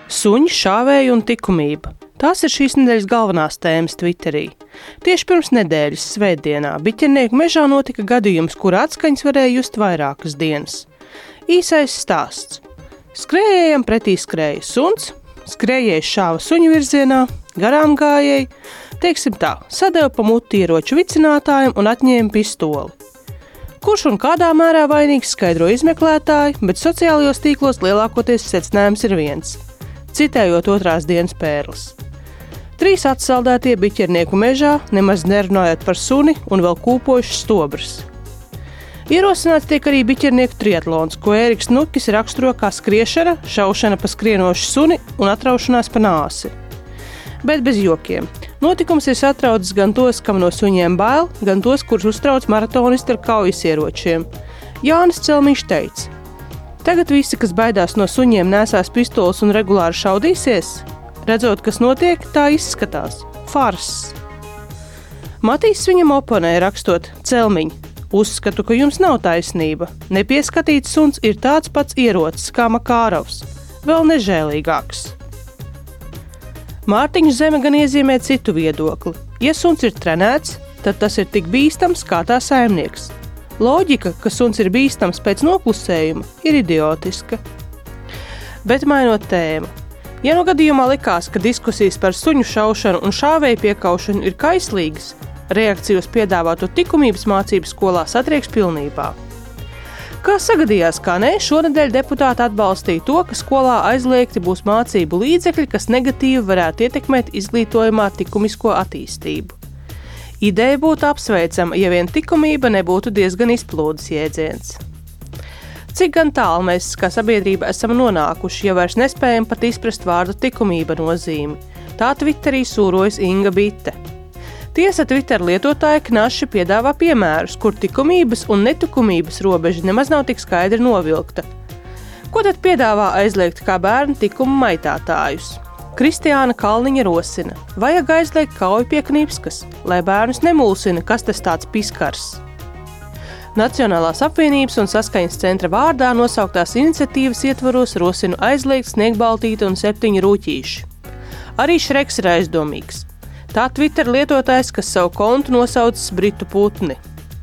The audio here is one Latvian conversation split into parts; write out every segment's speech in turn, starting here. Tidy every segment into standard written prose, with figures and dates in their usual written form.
Suņi, šāvēji un likumība. Tās ir šīs nedēļas galvenās tēmas Twitterī. Tieši pirms nedēļas svētdienā Biķernieku mežā notika gadījums, kura atskaņas varēja just vairākas dienas. Īsais stāsts. Skrējējam pretī skrēja suns, skrējējs šāva suņu virzienā, garām gājēji, teiksim tā, sadeva pa muti ieroču vicinātājiem un atņēma pistoli. Kurš un kādā mērā vainīgs skaidro izmeklētāji, bet sociālajos tīklos lielākoties secinājums ir viens. Citējot otrās dienas pērles. 3 atsaldētie Biķernieku mežā, nemaz nerunājot par suni un vēl kūpojušas stobras. Ierosināts tiek arī Biķernieku triatlons, ko Ēriks Nukis raksturo kā skriešana, šaušana pa skrienošu suni un atraušanās pa nāsi. Bet bez jokiem. Notikums ir satraucis gan tos, kam no suņiem bail, gan tos, kurus uztrauc maratonisti ar kaujas ieročiem. Jānis Celmiņš teica: tagad visi, kas baidās no suņiem, nesās pistoles un regulāri šaudīsies? Redzot, kas notiek, tā izskatās. Farss. Matīs viņam oponē rakstot: Celmiņ, uzskatu, ka jums nav taisnība. Nepieskatīts suns ir tāds pats ierocis kā Makārovs. Vēl nežēlīgāks. Mārtiņš Zeme gan iezīmē citu viedokli. Ja suns ir trenēts, tad tas ir tik bīstams kā tā saimnieks. Loģika, ka suns ir bīstams pēc noklusējuma, ir idiotiska. Bet mainot tēmu. Ja no gadījumā likās, ka diskusijas par suņu šaušanu un šāvēju piekaušanu ir kaislīgas, reakcija uz piedāvāto likumības mācību skolā satrieks pilnībā. Kā sagadījās, kā ne, šonedēļ deputāti atbalstīja to, ka skolā aizliegti būs mācību līdzekļi, kas negatīvi varētu ietekmēt izglītojumā likumisko attīstību. Ideja būtu apsveicama, ja vien likumība nebūtu diezgan izplūdes jēdziens. Cik gan tālu mēs kā sabiedrība esam nonākuši, ja vairs nespējam pat izprast vārdu likumība nozīmi. Tā Twitterī sūrojas Inga Bite. Tiesa Twitter lietotāji knaši piedāvā piemērus, kur likumības un nelikumības robeža nemaz nav tik skaidri novilkta. Ko tad piedāvā aizliegt kā bērnu likumu maitātājus? Kristiāna Kalniņa rosina: vajag aizliegt kauju pie knipskas, lai bērnus nemulsina, kas tas tāds piskars. Nacionālās apvienības un saskaņas centra vārdā nosauktās iniciatīvas ietvaros rosinu aizliegt sniegbaltīti un 7 rūķīši. Arī Šreks ir aizdomīgs. Tā Twitter lietotājs, kas savu kontu nosaucis Britu putni.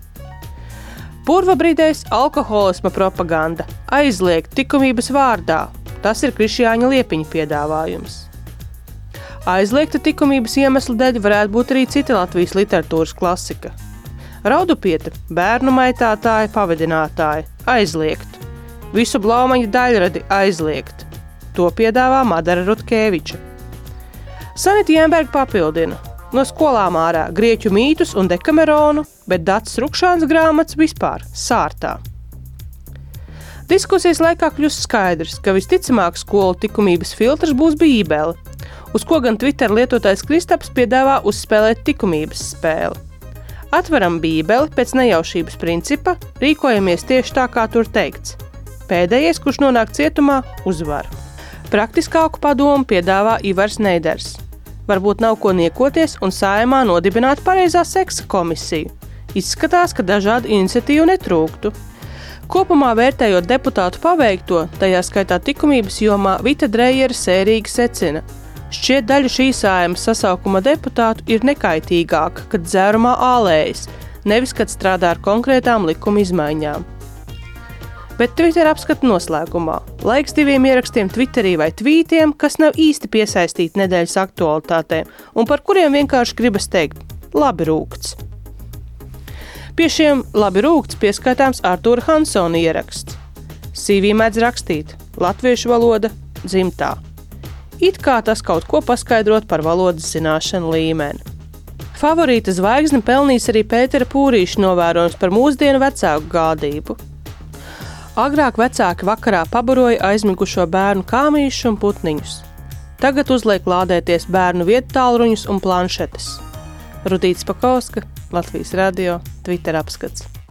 Purva brīdēs alkoholisma propaganda. Aizliegt likumības vārdā. Tas ir Krišjāņa Liepiņa piedāvājums. Aizliegta likumības iemesla dēļ varētu būt arī cita Latvijas literatūras klasika. Raudupiete, bērnu maitātāji, pavadinātāji. Aizliegt. Visu blaumaņu daļradi aizliegt. To piedāvā Madara Rutkēviča. Sanita Jemberga papildina: no skolām ārā grieķu mītus un Dekameronu, bet Dacis Rukšāns grāmatas vispār sārtā. Diskusijas laikā kļūst skaidrs, ka visticamāk skolu likumības filtrs būs Bībele, uz ko gan Twitter lietotājs Kristaps piedāvā uzspēlēt likumības spēli. Atveram Bībeli pēc nejaušības principa, rīkojamies tieši tā, kā tur teikts. Pēdējais, kurš nonāk cietumā, uzvar. Praktiskāku padomu piedāvā Ivars Neiders. Varbūt nav ko niekoties un Saeimā nodibināt pareizā seksa komisiju. Izskatās, ka dažādu iniciatīvu netrūktu. Kopumā vērtējot deputātu paveikto, tajā skaitā likumības jomā, Vita Drejere sērīgi secina: šķiet daļa šī Saeimas sasaukuma deputātu ir nekaitīgāka, kad dzērumā ālējas, nevis kad strādā ar konkrētām likuma izmaiņām. Bet Twitter apskata noslēgumā. Laiks 2 ierakstiem Twitterī vai tvītiem, kas nav īsti piesaistīti nedēļas aktualitātēm un par kuriem vienkārši gribas teikt: labi rūkts. Pie šiem labi rūkts pieskaitāms Artūra Hansona ieraksts. CV mēdz rakstīt: latviešu valoda dzimtā. It kā tas kaut ko paskaidrot par valodas zināšanu līmeni. Favorīta zvaigzne pelnīs arī Pētera Pūrīša novērojums par mūsdienu vecāku gādību. Agrāk vecāki vakarā pabaroja aizmigušo bērnu kāmīšus un putniņus. Tagad uzliek lādēties bērnu viedtālruņus un planšetes. Rudīts Pakauska, Latvijas radio, Twitter apskats.